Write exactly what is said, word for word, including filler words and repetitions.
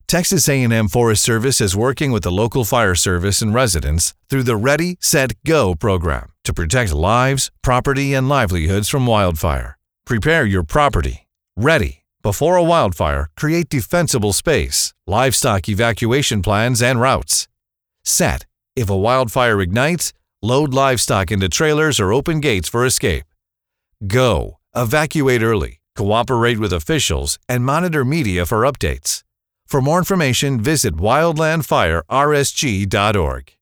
Texas A and M Forest Service is working with the local fire service and residents through the Ready, Set, Go program to protect lives, property, and livelihoods from wildfire. Prepare your property. Ready. Before a wildfire, create defensible space, livestock evacuation plans, and routes. Set. If a wildfire ignites, load livestock into trailers or open gates for escape. Go. Evacuate early, cooperate with officials, and monitor media for updates. For more information, visit wildland fire r s g dot org.